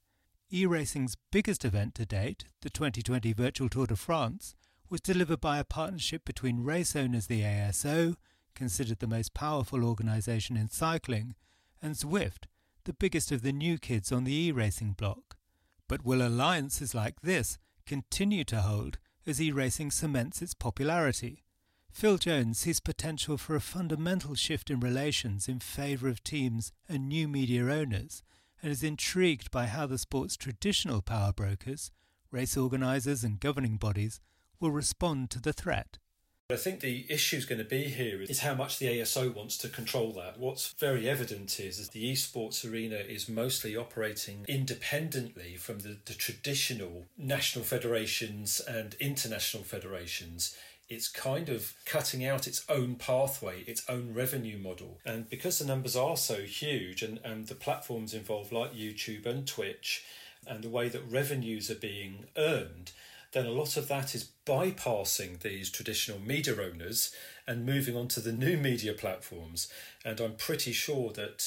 E-racing's biggest event to date, the 2020 Virtual Tour de France, was delivered by a partnership between race owners the ASO, considered the most powerful organisation in cycling, and Zwift, the biggest of the new kids on the e-racing block. But will alliances like this continue to hold as e-racing cements its popularity? Phil Jones sees potential for a fundamental shift in relations in favour of teams and new media owners, and is intrigued by how the sport's traditional power brokers, race organisers and governing bodies will respond to the threat. I think the issue is going to be here is how much the ASO wants to control that. What's very evident is the esports arena is mostly operating independently from the traditional national federations and international federations. It's kind of cutting out its own pathway, its own revenue model. And because the numbers are so huge and the platforms involved like YouTube and Twitch and the way that revenues are being earned, then a lot of that is bypassing these traditional media owners and moving on to the new media platforms. And I'm pretty sure that,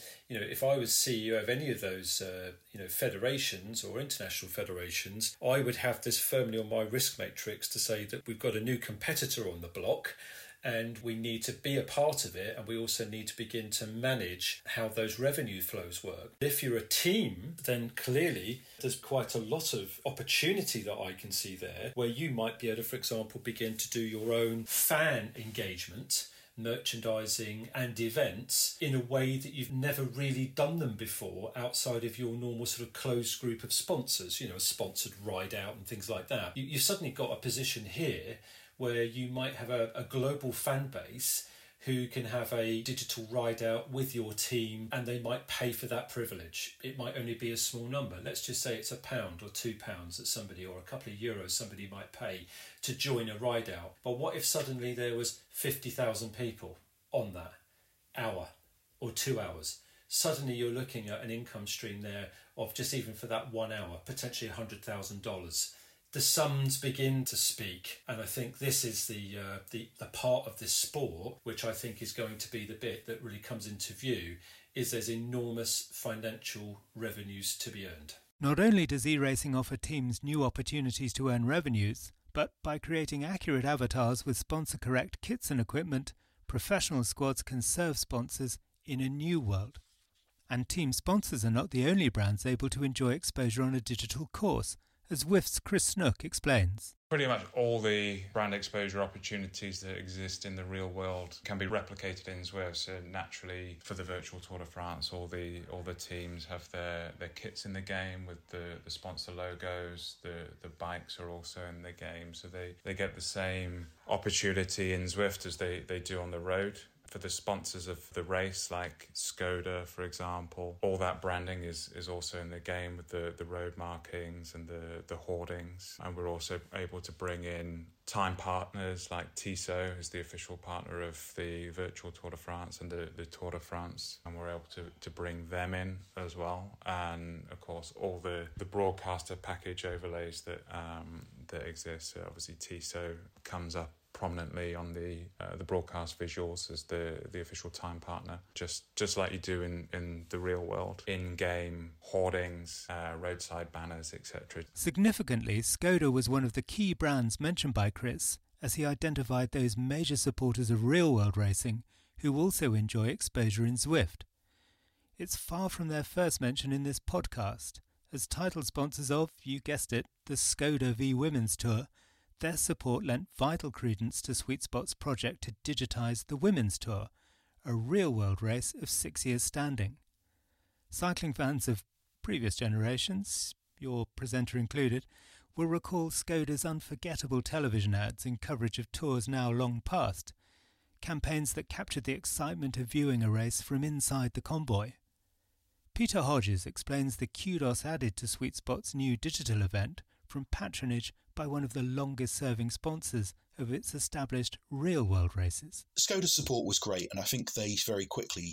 if I was CEO of any of those, federations or international federations, I would have this firmly on my risk matrix to say that we've got a new competitor on the block and we need to be a part of it, and we also need to begin to manage how those revenue flows work. If you're a team, then clearly there's quite a lot of opportunity that I can see there, where you might be able to, for example, begin to do your own fan engagement, merchandising and events in a way that you've never really done them before outside of your normal sort of closed group of sponsors, a sponsored ride out and things like that. You've suddenly got a position here where you might have a global fan base who can have a digital ride out with your team, and they might pay for that privilege. It might only be a small number. Let's just say it's £1 or £2 that somebody, or a couple of euros somebody might pay to join a ride out. But what if suddenly there was 50,000 people on that hour or 2 hours? Suddenly you're looking at an income stream there of, just even for that 1 hour, potentially $100,000. The sums begin to speak, and I think this is the part of this sport which I think is going to be the bit that really comes into view, is there's enormous financial revenues to be earned. Not only does e-racing offer teams new opportunities to earn revenues, but by creating accurate avatars with sponsor-correct kits and equipment, professional squads can serve sponsors in a new world. And team sponsors are not the only brands able to enjoy exposure on a digital course, as Zwift's Chris Snook explains. Pretty much all the brand exposure opportunities that exist in the real world can be replicated in Zwift. So naturally, for the virtual Tour de France, all the teams have their kits in the game with the sponsor logos. The bikes are also in the game, so they get the same opportunity in Zwift as they do on the road. For the sponsors of the race, like Skoda, for example, all that branding is also in the game with the road markings and the hoardings. And we're also able to bring in time partners like Tissot, who's the official partner of the virtual Tour de France and the Tour de France. And we're able to bring them in as well. And of course, all the broadcaster package overlays that that exists. Obviously, Tissot comes up prominently on the broadcast visuals as the official time partner, just like you do in the real world, in-game hoardings, roadside banners, etc. Significantly, Skoda was one of the key brands mentioned by Chris as he identified those major supporters of real-world racing who also enjoy exposure in Zwift. It's far from their first mention in this podcast. As title sponsors of, you guessed it, the Skoda V Women's Tour, their support lent vital credence to Sweet Spot's project to digitise the Women's Tour, a real-world race of 6 years standing. Cycling fans of previous generations, your presenter included, will recall Skoda's unforgettable television ads in coverage of tours now long past, campaigns that captured the excitement of viewing a race from inside the convoy. Peter Hodges explains the kudos added to Sweet Spot's new digital event from patronage by one of the longest-serving sponsors of its established real-world races. Skoda's support was great, and I think they very quickly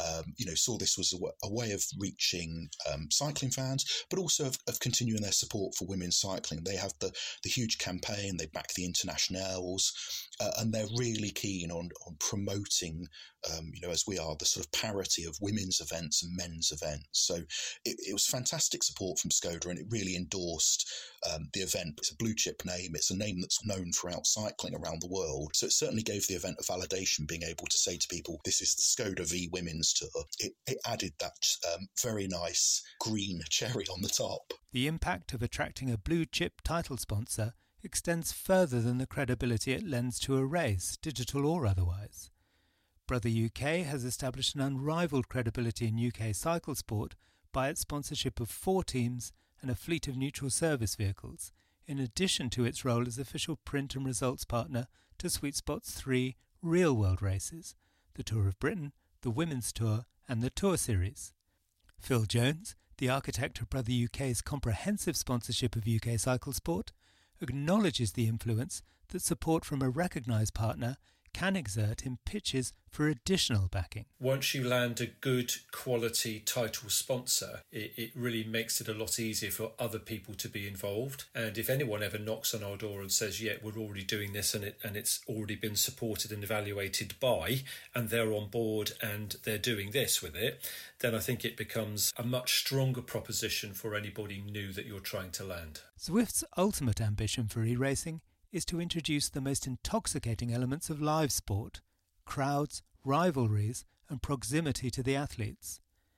saw this was a way of reaching cycling fans, but also of continuing their support for women's cycling. They have the huge campaign, they back the Internationals, and they're really keen on promoting, as we are, the sort of parity of women's events and men's events. So it was fantastic support from Skoda, and it really endorsed the event. It's a blue chip name. It's a name that's known throughout cycling around the world. So it certainly gave the event a validation, being able to say to people, this is the Skoda V Women's Tour. It added that very nice green cherry on the top. The impact of attracting a blue chip title sponsor extends further than the credibility it lends to a race, digital or otherwise. Brother UK has established an unrivalled credibility in UK cycle sport by its sponsorship of 4 teams and a fleet of neutral service vehicles, in addition to its role as official print and results partner to Sweet Spot's 3 real-world races, the Tour of Britain, the Women's Tour and the Tour Series. Phil Jones, the architect of Brother UK's comprehensive sponsorship of UK cycle sport, acknowledges the influence that support from a recognised partner can exert in pitches for additional backing. Once you land a good quality title sponsor, it really makes it a lot easier for other people to be involved. And if anyone ever knocks on our door and says, yeah, we're already doing this and it's already been supported and evaluated by, and they're on board and they're doing this with it, then I think it becomes a much stronger proposition for anybody new that you're trying to land. Zwift's ultimate ambition for e-racing is to introduce the most intoxicating elements of live sport: crowds, rivalries and proximity to the athletes.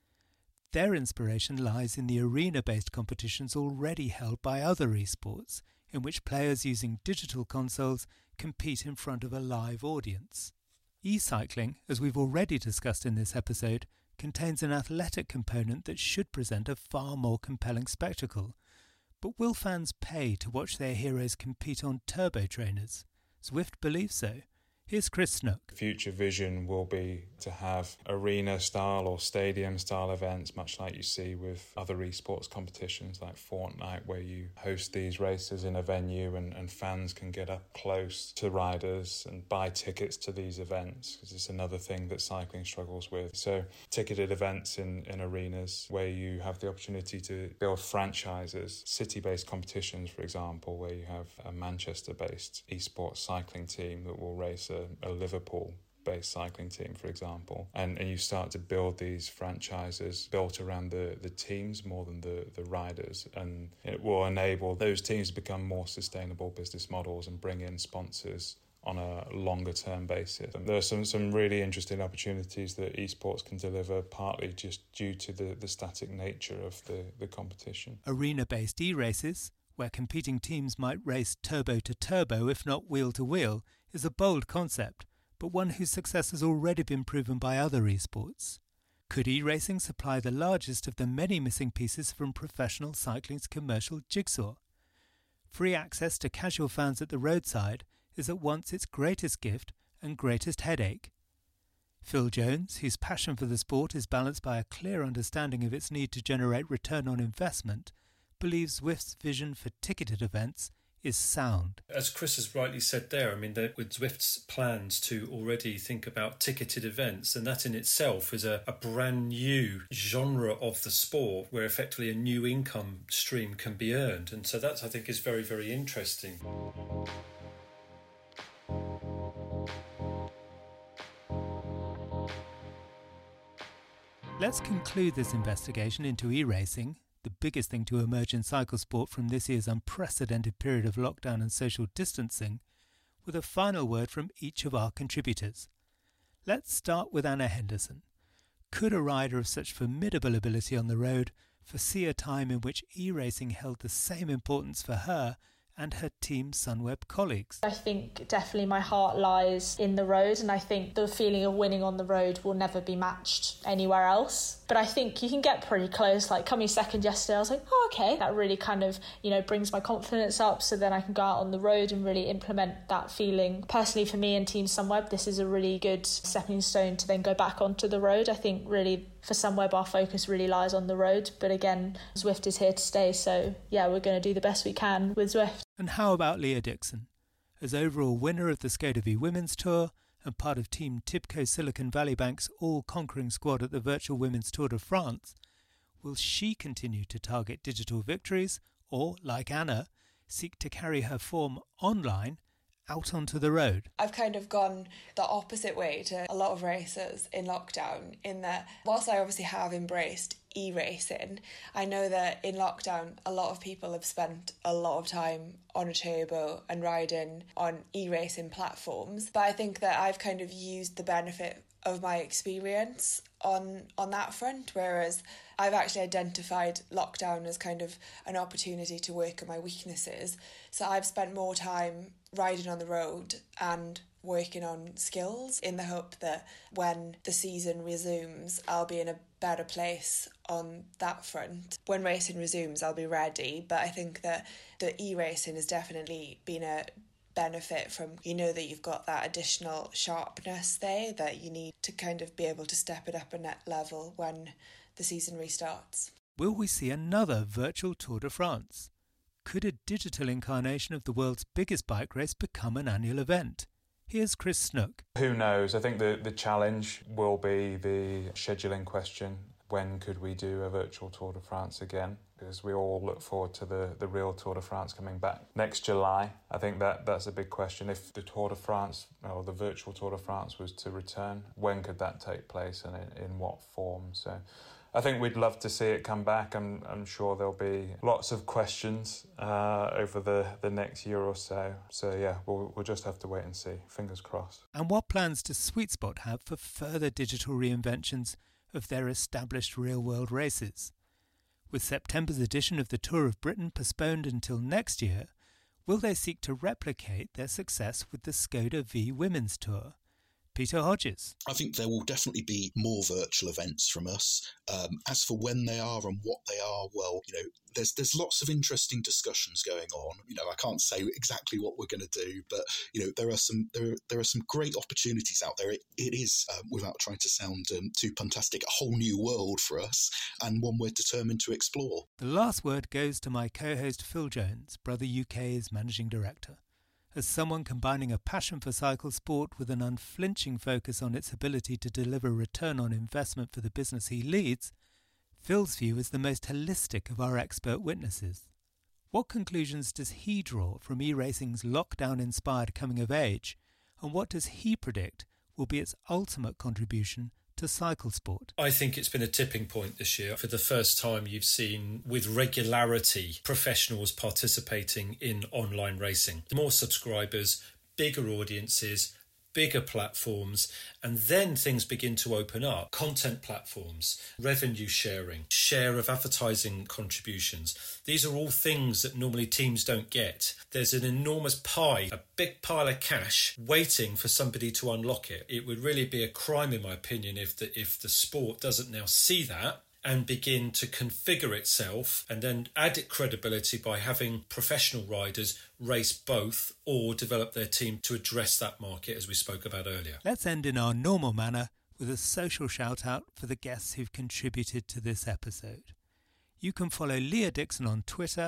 Their inspiration lies in the arena-based competitions already held by other esports, in which players using digital consoles compete in front of a live audience. E-cycling, as we've already discussed in this episode, contains an athletic component that should present a far more compelling spectacle. But will fans pay to watch their heroes compete on turbo trainers? Zwift believes so. Here's Chris Snook. Future vision will be to have arena-style or stadium-style events, much like you see with other esports competitions like Fortnite, where you host these races in a venue and fans can get up close to riders and buy tickets to these events, because it's another thing that cycling struggles with. So ticketed events in arenas where you have the opportunity to build franchises, city-based competitions, for example, where you have a Manchester-based esports cycling team that will race a Liverpool-based cycling team, for example, and you start to build these franchises built around the teams more than the riders, and it will enable those teams to become more sustainable business models and bring in sponsors on a longer term basis. And there are some really interesting opportunities that esports can deliver, partly just due to the static nature of the competition. Arena-based e-races, where competing teams might race turbo to turbo, if not wheel to wheel, is a bold concept, but one whose success has already been proven by other esports. Could e-racing supply the largest of the many missing pieces from professional cycling's commercial jigsaw? Free access to casual fans at the roadside is at once its greatest gift and greatest headache. Phil Jones, whose passion for the sport is balanced by a clear understanding of its need to generate return on investment, believes Zwift's vision for ticketed events is sound. As Chris has rightly said there, I mean, with Zwift's plans to already think about ticketed events, and that in itself is a brand new genre of the sport where effectively a new income stream can be earned. And so that, I think, is very, very interesting. Let's conclude this investigation into e-racing, the biggest thing to emerge in cycle sport from this year's unprecedented period of lockdown and social distancing, with a final word from each of our contributors. Let's start with Anna Henderson. Could a rider of such formidable ability on the road foresee a time in which e-racing held the same importance for her and her Team Sunweb colleagues? I think definitely my heart lies in the road, and I think the feeling of winning on the road will never be matched anywhere else. But I think you can get pretty close. Like coming second yesterday, I was like, oh, okay. That really kind of, brings my confidence up, so then I can go out on the road and really implement that feeling. Personally, for me and Team Sunweb, this is a really good stepping stone to then go back onto the road. I think really for Sunweb, our focus really lies on the road. But again, Zwift is here to stay. So yeah, we're going to do the best we can with Zwift. And how about Leah Dixon? As overall winner of the Skoda V Women's Tour and part of Team Tipco Silicon Valley Bank's all-conquering squad at the virtual Women's Tour de France, will she continue to target digital victories or, like Anna, seek to carry her form online out onto the road? I've kind of gone the opposite way to a lot of racers in lockdown, in that whilst I obviously have embraced e-racing, I know that in lockdown a lot of people have spent a lot of time on a turbo and riding on e-racing platforms, but I think that I've kind of used the benefit of my experience on that front, whereas I've actually identified lockdown as kind of an opportunity to work on my weaknesses. So I've spent more time riding on the road and working on skills in the hope that when the season resumes, I'll be in a better place on that front. When racing resumes, I'll be ready. But I think that the e-racing has definitely been a benefit from, that you've got that additional sharpness there that you need to kind of be able to step it up a net level when the season restarts. Will we see another virtual Tour de France? Could a digital incarnation of the world's biggest bike race become an annual event? Here's Chris Snook. Who knows? I think the challenge will be the scheduling question. When could we do a virtual Tour de France again? Because we all look forward to the real Tour de France coming back next July. I think that's a big question. If the Tour de France, or the virtual Tour de France, was to return, when could that take place and in what form? So I think we'd love to see it come back. I'm sure there'll be lots of questions over the next year or so. So yeah, we'll just have to wait and see. Fingers crossed. And what plans does Sweet Spot have for further digital reinventions of their established real-world races? With September's edition of the Tour of Britain postponed until next year, will they seek to replicate their success with the Skoda V Women's Tour? Peter Hodges. I think there will definitely be more virtual events from us. As for when they are and what they are, well, there's lots of interesting discussions going on. I can't say exactly what we're going to do, but there are some great opportunities out there. It is, without trying to sound too puntastic, a whole new world for us, and one we're determined to explore. The last word goes to my co-host Phil Jones, Brother UK's managing director. As someone combining a passion for cycle sport with an unflinching focus on its ability to deliver return on investment for the business he leads, Phil's view is the most holistic of our expert witnesses. What conclusions does he draw from e-racing's lockdown-inspired coming of age, and what does he predict will be its ultimate contribution to cycle sport? I think it's been a tipping point this year. For the first time, you've seen with regularity professionals participating in online racing. More subscribers, bigger audiences, bigger platforms, and then things begin to open up. Content platforms, revenue sharing, share of advertising contributions. These are all things that normally teams don't get. There's an enormous pie, a big pile of cash waiting for somebody to unlock it. It would really be a crime, in my opinion, if the sport doesn't now see that and begin to configure itself and then add it credibility by having professional riders race both or develop their team to address that market, as we spoke about earlier. Let's end in our normal manner with a social shout-out for the guests who've contributed to this episode. You can follow Leah Dixon on Twitter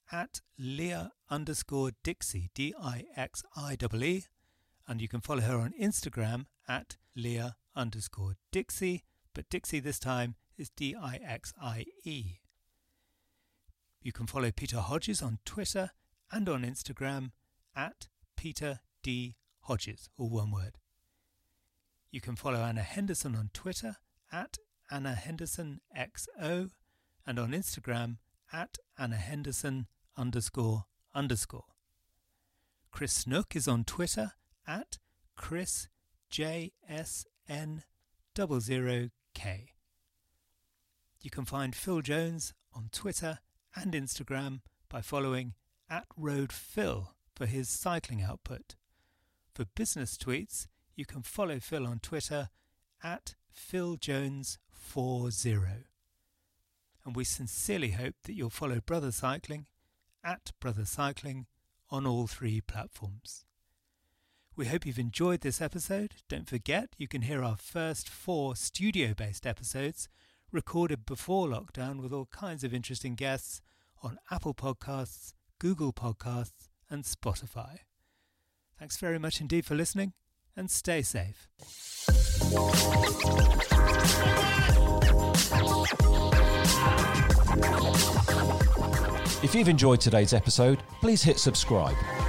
at Leah_Dixie, Dixie, and you can follow her on Instagram at Leah_Dixie, but Dixie this time is Dixie. You can follow Peter Hodges on Twitter and on Instagram at Peter D. Hodges, all one word. You can follow Anna Henderson on Twitter at Anna Henderson XO and on Instagram at Anna Henderson __. Chris Snook is on Twitter at Chris JSN00K. You can find Phil Jones on Twitter and Instagram by following @RoadPhil for his cycling output. For business tweets, you can follow Phil on Twitter at PhilJones40. And we sincerely hope that you'll follow Brother Cycling at Brother Cycling on all 3 platforms. We hope you've enjoyed this episode. Don't forget, you can hear our first 4 studio-based episodes recorded before lockdown with all kinds of interesting guests on Apple Podcasts, Google Podcasts and Spotify. Thanks very much indeed for listening and stay safe. If you've enjoyed today's episode, please hit subscribe.